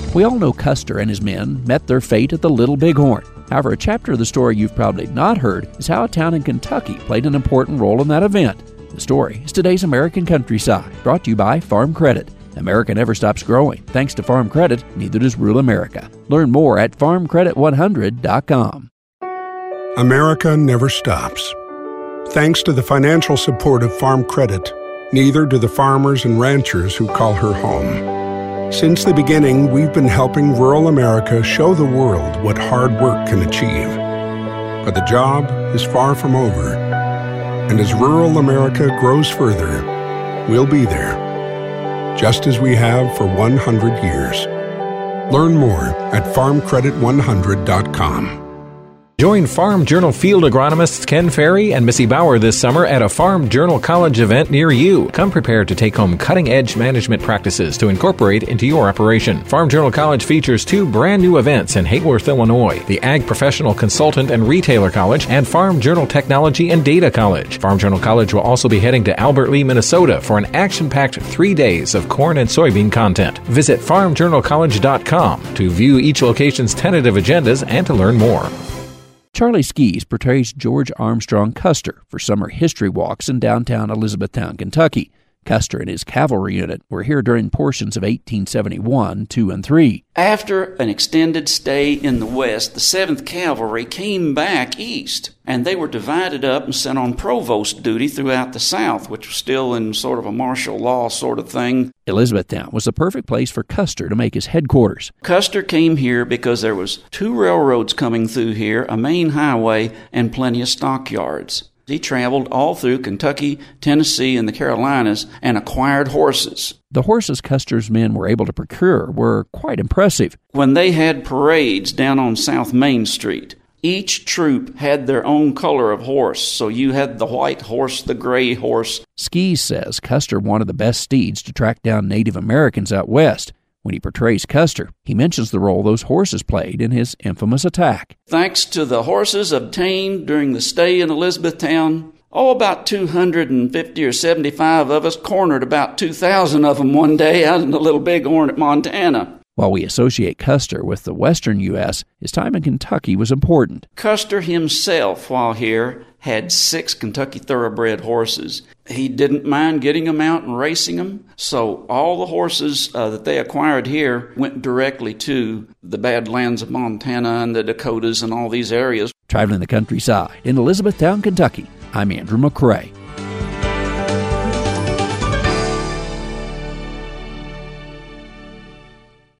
We all know Custer and his men met their fate at the Little Bighorn. However, a chapter of the story you've probably not heard is how a town in Kentucky played an important role in that event. The story is today's American Countryside, brought to you by Farm Credit. America never stops growing. Thanks to Farm Credit, neither does rural America. Learn more at farmcredit100.com. America never stops. Thanks to the financial support of Farm Credit, neither do the farmers and ranchers who call her home. Since the beginning, we've been helping rural America show the world what hard work can achieve. But the job is far from over. And as rural America grows further, we'll be there, just as we have for 100 years. Learn more at farmcredit100.com. Join Farm Journal field agronomists Ken Ferry and Missy Bauer this summer at a Farm Journal College event near you. Come prepared to take home cutting-edge management practices to incorporate into your operation. Farm Journal College features 2 brand new events in Hayworth, Illinois, the Ag Professional Consultant and Retailer College and Farm Journal Technology and Data College. Farm Journal College will also be heading to Albert Lea, Minnesota for an action-packed 3 days of corn and soybean content. Visit farmjournalcollege.com to view each location's tentative agendas and to learn more. Charlie Skis portrays George Armstrong Custer for summer history walks in downtown Elizabethtown, Kentucky. Custer and his cavalry unit were here during portions of 1871, 2, and 3. After an extended stay in the West, the 7th Cavalry came back east, and they were divided up and sent on provost duty throughout the South, which was still in sort of a martial law sort of thing. Elizabethtown was the perfect place for Custer to make his headquarters. Custer came here because there was 2 railroads coming through here, a main highway, and plenty of stockyards. He traveled all through Kentucky, Tennessee, and the Carolinas and acquired horses. The horses Custer's men were able to procure were quite impressive. When they had parades down on South Main Street, each troop had their own color of horse. So you had the white horse, the gray horse. Skis says Custer wanted the best steeds to track down Native Americans out west. When he portrays Custer, he mentions the role those horses played in his infamous attack. Thanks to the horses obtained during the stay in Elizabethtown, about 250 or 75 of us cornered about 2,000 of them one day out in the Little Bighorn at Montana. While we associate Custer with the western U.S., his time in Kentucky was important. Custer himself, while here, had 6 Kentucky thoroughbred horses. He didn't mind getting them out and racing them, so all the horses that they acquired here went directly to the Badlands of Montana and the Dakotas and all these areas. Traveling the countryside in Elizabethtown, Kentucky, I'm Andrew McCrae.